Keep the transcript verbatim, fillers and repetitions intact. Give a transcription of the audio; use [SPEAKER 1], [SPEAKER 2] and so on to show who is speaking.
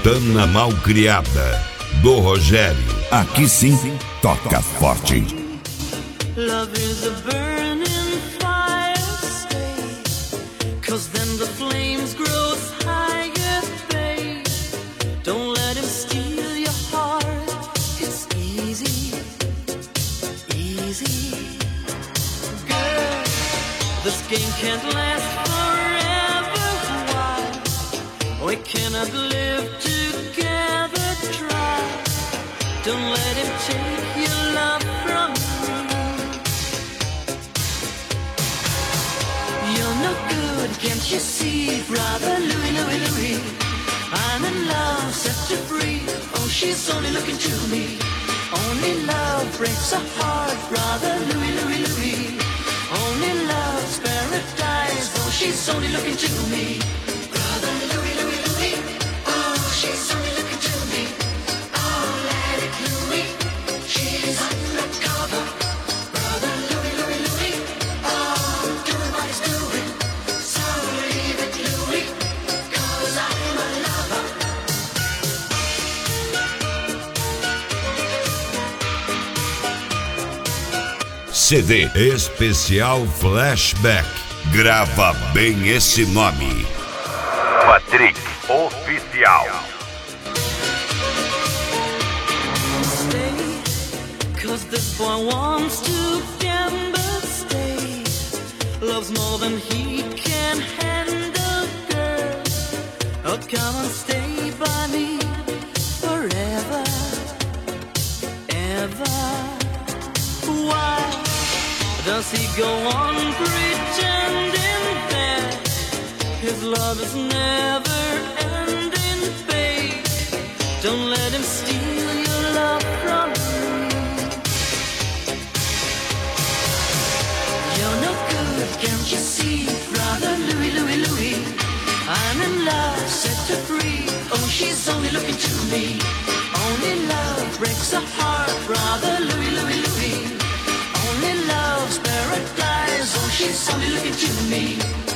[SPEAKER 1] Santana Malcriada, do Rogério. Aqui sim, toca forte.
[SPEAKER 2] Love is a burning fire, stay, 'cause then the flames grow higher, babe. Don't let him steal your heart, it's easy, easy. Girl, this game can't last forever, why? We cannot live together, try. Don't let him take your love from me. You're no good, can't you see, brother Louie, Louie, Louie? I'm in love, set you free. Oh, she's only looking to me. Only love breaks a heart, brother Louie, Louie, Louie. Only love's paradise. Oh, she's only looking to me. Brother Louie, Louie, Louie. Oh, she's only looking to me. Oh, let it Louie. She's undercover. Brother Louie, Louie, Louie. Oh, doing what he's doing. So leave it Louie, 'cause I'm a lover.
[SPEAKER 1] C D especial Flashback. Grava bem esse nome. Patrick Oficial.
[SPEAKER 2] Stay, 'cause this boy wants to gamble, stay. Loves more than he can handle, girl. Oh, come and stay by me forever, ever. Why does he go on pretending that his love is never ending, babe? Don't let him steal your love from me. You're no good, can't you see, brother Louie, Louie, Louie? I'm in love, set her free. Oh, she's only looking to me. Only love breaks a heart, brother Louie, Louie, Louie. Only love's paradise. Oh, she's only looking to me.